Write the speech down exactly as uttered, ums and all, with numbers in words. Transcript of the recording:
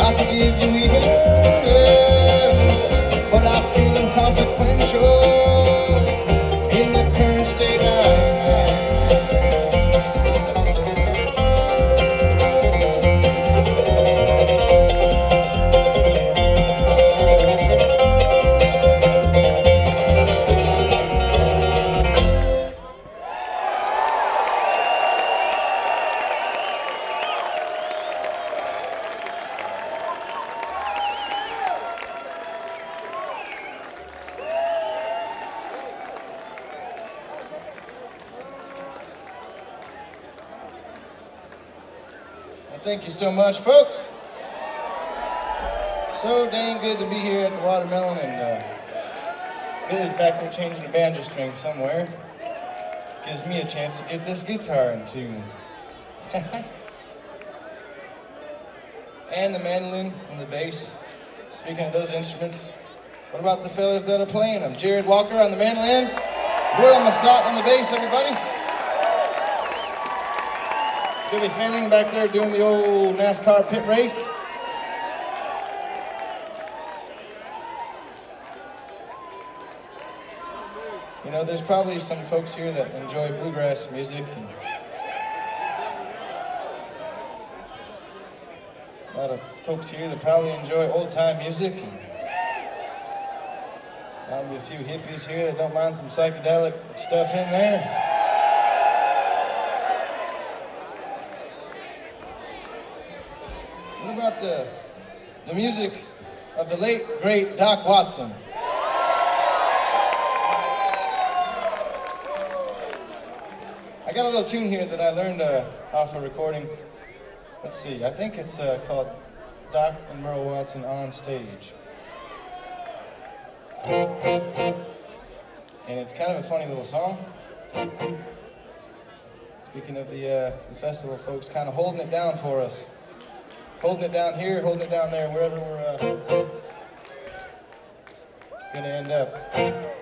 I forgive you even, but I feel inconsequential in the current state I'm in. Thank you so much, folks. So dang good to be here at the Watermelon, and uh, Billy's back there changing the banjo string somewhere. Gives me a chance to get this guitar in tune. And the mandolin and the bass. Speaking of those instruments, what about the fellas that are playing them? Jared Walker on the mandolin, Will Massat on the bass, everybody. Billy Fanning back there doing the old NASCAR pit race. You know, there's probably some folks here that enjoy bluegrass music, and a lot of folks here that probably enjoy old-time music, and probably a few hippies here that don't mind some psychedelic stuff in there. What about the, the music of the late, great Doc Watson? I got a little tune here that I learned uh, off a recording. Let's see, I think it's uh, called Doc and Merle Watson on Stage. And it's kind of a funny little song. Speaking of the, uh, the festival folks, kind of holding it down for us. Holding it down here, holding it down there, wherever we're uh, gonna end up.